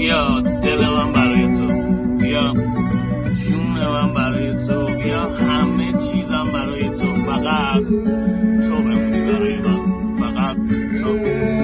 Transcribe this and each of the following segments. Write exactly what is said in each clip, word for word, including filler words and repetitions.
بیا دل من برای تو، بیا جون من برای تو، بیا همه چیزم برای تو، فقط تو بمونی برای من، فقط تو.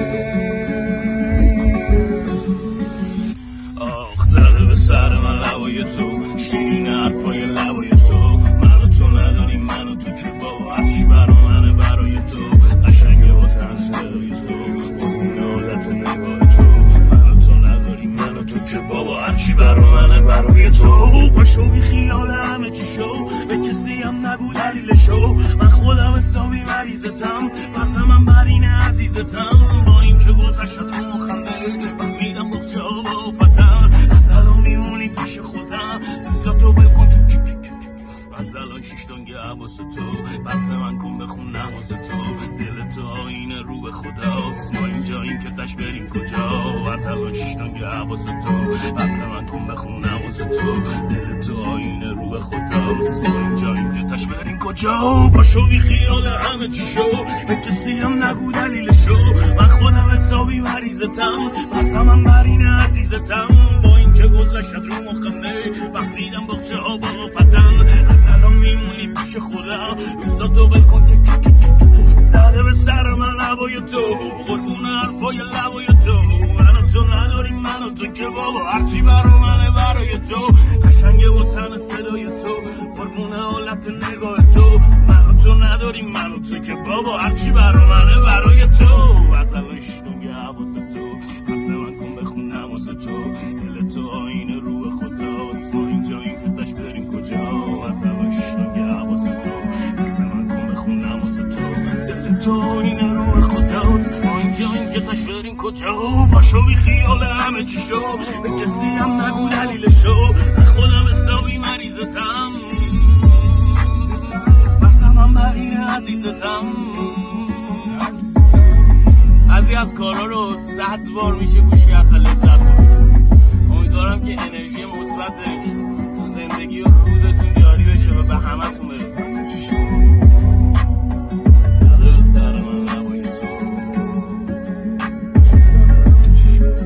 آخ زده به سر من لبای تو، شیرین حرفای لبای تو، منو تو نداری منو تو که بابا هرچی برا منه برای تو، قشنگه با تن صدای تو، قربون حالت نگاه تو، منو تو نداری منو تو که بابا هرچی برا منه برای تو. باشو بی خیال همه چی شو، به کسی هم نگو دلیلشو، من خودم حسابی مریضتم، فرزم بر این عزیزتم، با این که گذشت تو مخنده فهمیدم بخچه ها با فتن، از الان میمونی پیش خودم، دستاتو بلکن از الان شیشتانگه حواس تو، برت من کن بخون نماز تو، دل تو آینه رو به خداست، ما اینجا این که تش بریم کجا، از الان شیشتانگه حواس تو، برت من کن بخون نماز تو، دل تو آینه رو به خداست، ما اینجا این که تش بریم کجا. باشو بی خیال همه چی شو، به کسی هم نگو دلیلشو، من خودم حسابی مریضتم، فرزم بر این عزیزتم، با این که گذشت رو مخمه فهمیدم بخچه ها با فتن، الان میمونی پیش خودم، دوستاتو بکن که زده به سر من لبای تو، قربون حرفای لبای تو، منو تو نداری منو تو که بابا هرچی برا منه برای تو، قشنگه با تن صدای تو، قربون حالت نگاه تو، منو تو نداری منو تو که بابا هرچی برا منه برای تو، از الان شنونگه حواس تو، حرف من کن بخون نماز تو، دل تو آینه رو به خداست، ما اینجا این که تش بریم کجا، از الان شنونگه حواس تو، حرف من کن بخون نماز تو، دل تو آینه رو به خداست، ما اینجا این که تش بریم کجا. باشو بی خیال همه چی شو، به کسی هم نگو دلیلشو، من خودم حسابی مریضتم، بسم بر این عزیزتم، بعضی از کارا رو صد بار میشه گوش کرد لذت برد. امیدوارم که انرژی مثبتش تو زندگی و روزتون جاری بشه و به همتون برسه.